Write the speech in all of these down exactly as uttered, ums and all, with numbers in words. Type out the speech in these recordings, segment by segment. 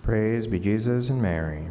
Praise be Jesus and Mary.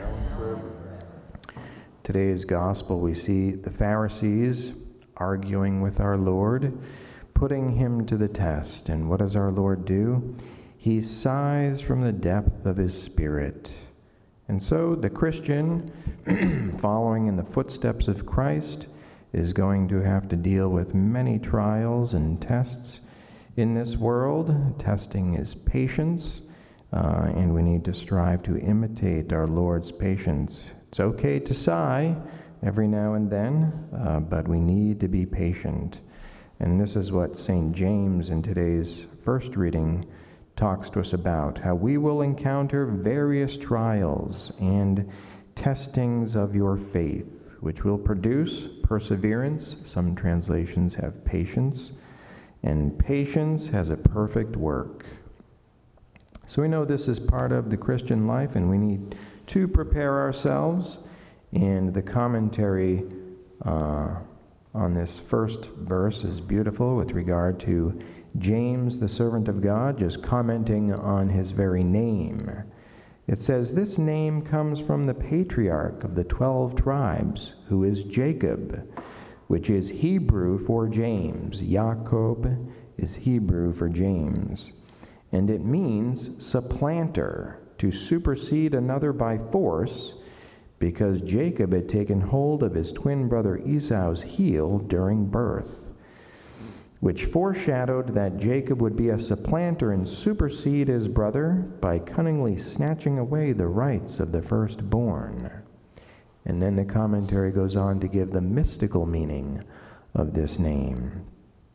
Today's gospel, we see the Pharisees arguing with our Lord, putting him to the test. And what does our Lord do? He sighs from the depth of his spirit. And so the Christian, following in the footsteps of Christ, is going to have to deal with many trials and tests in this world. Testing is patience, uh, and we need to strive to imitate our Lord's patience. It's okay to sigh every now and then, uh, but we need to be patient. And this is what Saint James in today's first reading talks to us about, how we will encounter various trials and testings of your faith, which will produce perseverance. Some translations have patience, and patience has a perfect work. So we know this is part of the Christian life, and we need to prepare ourselves. And the commentary uh, on this first verse is beautiful with regard to James, the servant of God, just commenting on his very name. It says, this name comes from the patriarch of the twelve tribes, who is Jacob, which is Hebrew for James. Jacob is Hebrew for James. And it means supplanter, to supersede another by force, because Jacob had taken hold of his twin brother Esau's heel during birth, which foreshadowed that Jacob would be a supplanter and supersede his brother by cunningly snatching away the rights of the firstborn. And then the commentary goes on to give the mystical meaning of this name.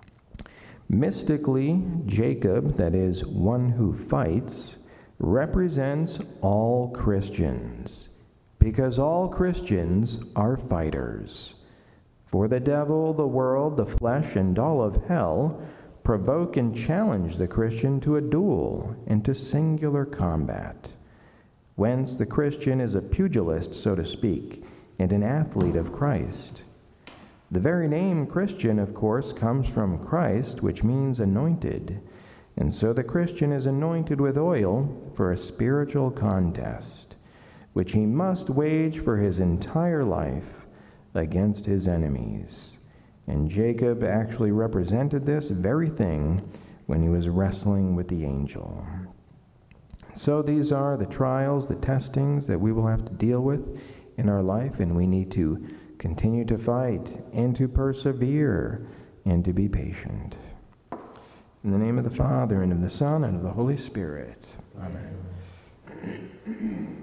Mystically, Jacob, that is, one who fights, represents all Christians, because all Christians are fighters. For the devil, the world, the flesh, and all of hell provoke and challenge the Christian to a duel and to singular combat. Whence the Christian is a pugilist, so to speak, and an athlete of Christ. The very name Christian, of course, comes from Christ, which means anointed. And so the Christian is anointed with oil for a spiritual contest, which he must wage for his entire life against his enemies. And Jacob actually represented this very thing when he was wrestling with the angel. So these are the trials, the testings that we will have to deal with in our life, and we need to continue to fight and to persevere and to be patient. In the name of the Father, and of the Son, and of the Holy Spirit. Amen.